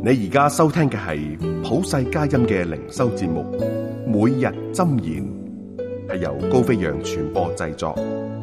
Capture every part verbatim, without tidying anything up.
你而家收聽嘅係普世佳音嘅靈修節目，每日箴言，係由高飛揚傳播製作。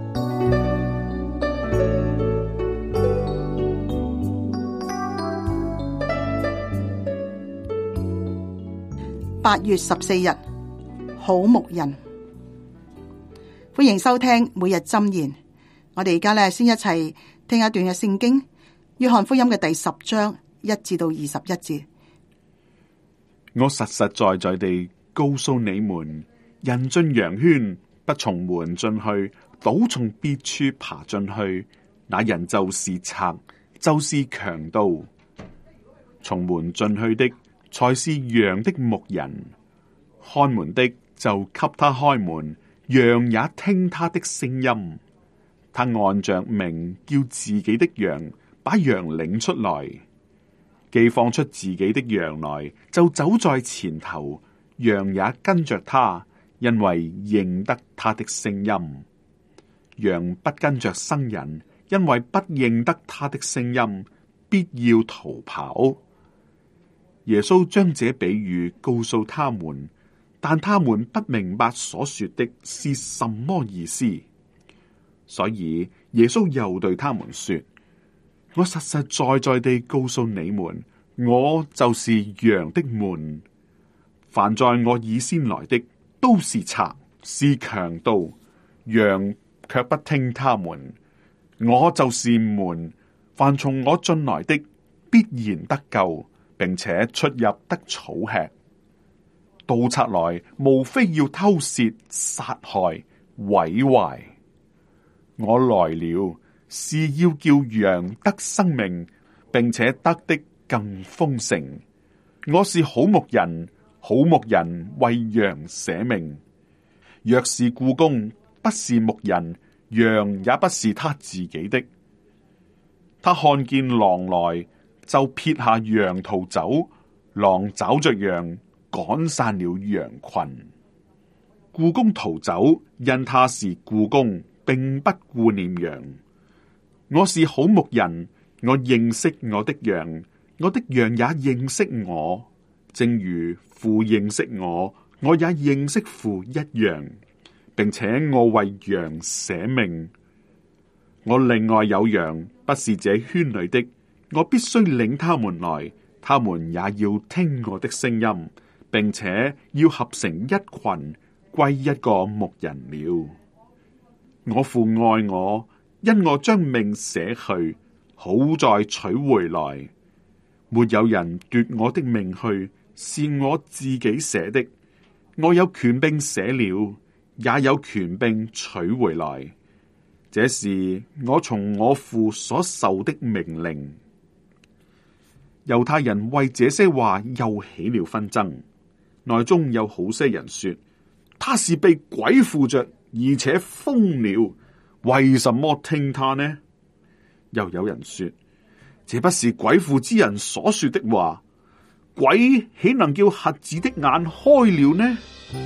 八月十四日，好牧人，歡迎收聽每日箴言。我哋而家咧先一齊聽一段嘅聖經，約翰福音嘅第十章一至到二十一節。 我實實在在地告訴你們，人進羊圈，不從門進去，倒從別處爬進去，那人就是賊，就是強盜。從門進去的才是羊的牧人，看門的就給他開門，羊也聽他的聲音。他按着名叫自己的羊，把羊領出來。既放出自己的羊來，就走在前頭，羊也跟着他，因為認得他的聲音。羊不跟着生人，因為不認得他的聲音，必要逃跑。耶穌將這比喻告訴他們，但他們不明白所說的是什麼意思。所以耶穌又對他們說，我實實在在地告訴你們，我就是羊的門。凡在我以先來的，都是賊，是強盜，羊卻不聽他們。我就是門，凡從我進來的，必然得救，並且出入得草吃。盜賊來，無非要偷竊、殺害、毀壞。我來了，是要叫羊得生命，並且得的更豐盛。我是好牧人，好牧人為羊捨命。若是僱工，不是牧人，羊也不是他自己的。他看見狼來，就撇下羊逃走，狼抓着羊，趕散了羊群。僱工逃走，因他是僱工，並不顧念羊。我是好牧人，我認識我的羊，我的羊也認識我，正如父認識我，我也認識父一樣，並且我為羊捨命。我另外有羊，不是這圈裏的，我必須領他們來，他們也要聽我的聲音，並且要合成一群，歸一個牧人了。我父愛我，因我將命捨去，好再取回來。沒有人奪我的命去，是我自己捨的。我有權柄捨了，也有權柄取回來。這是我從我父所受的命令。猶太人為這些話又起了紛爭，內中有好些人說，他是被鬼附着，而且瘋了，為什麼聽他呢？又有人說，這不是鬼附之人所說的話，鬼豈能叫瞎子的眼開了呢？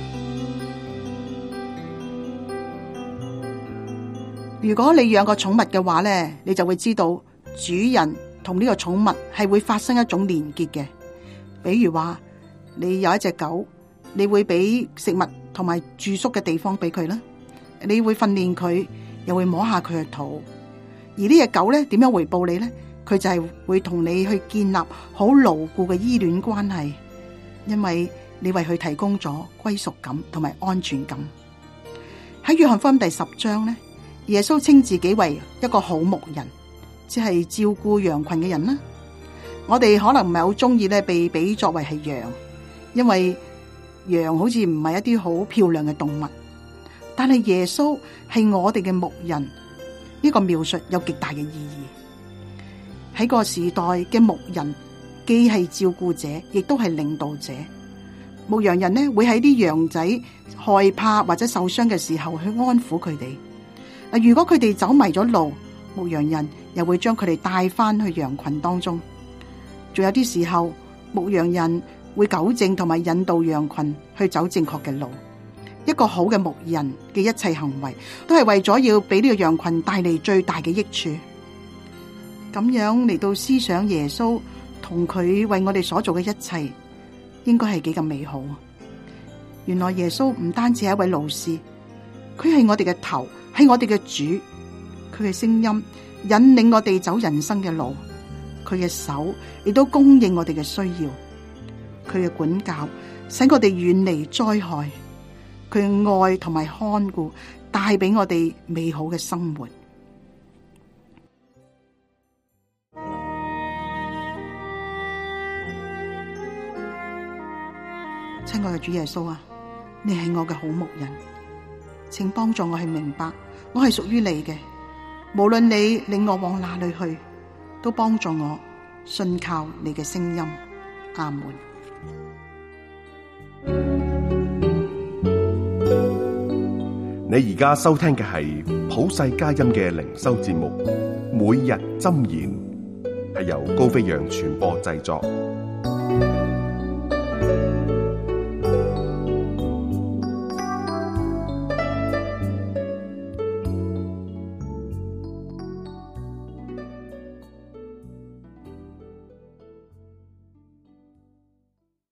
如果你養個寵物嘅話呢，你就會知道主人同呢個寵物係會發生一種連結嘅。比如話你有一隻狗，你會俾食物同埋住宿嘅地方俾佢啦，你會訓練佢，又會摸下佢嘅肚。而呢隻狗咧點樣回報你呢？佢就係會同你去建立好牢固嘅依戀關係，因為你為佢提供咗歸屬感同埋安全感。喺約翰福音第十章呢，耶穌稱自己為一個好牧人，即係照顧羊群嘅人啦。我哋可能唔係好中意咧被比作為係羊，因為羊好似唔係一啲好漂亮嘅動物，但係耶穌係我哋嘅牧人，呢個描述有極大嘅意義。喺個時代嘅牧人，既係照顧者，亦都係領導者。牧羊人呢會喺啲羊仔害怕或者受傷嘅時候去安撫佢哋。嗱，如果佢哋走迷咗路，牧羊人又會將佢哋帶翻去羊群當中。仲有啲時候，牧羊人會糾正同埋引導羊群去走正確嘅路。一個好嘅牧人嘅一切行為，都係為咗要俾呢個羊群帶嚟最大嘅益處。咁樣嚟到思想耶穌同佢為我哋所做嘅一切，應該係幾咁美好。原來耶穌唔單止係一位老師，佢係我哋嘅頭，係我哋嘅主。佢嘅聲音引領我哋走人生嘅路，佢嘅手亦都供應我哋嘅需要。佢嘅管教使我哋遠離災害，佢嘅愛同埋看顧帶俾我哋美好嘅生活。親愛嘅主耶穌啊，你係我嘅好牧人，請幫助我去明白，我係屬於你嘅。無論你領我往哪裏去，都幫助我信靠你嘅聲音。阿門。 你而家收聽嘅係普世佳音嘅靈修節目《每日箴言》，係由高飛揚傳播製作，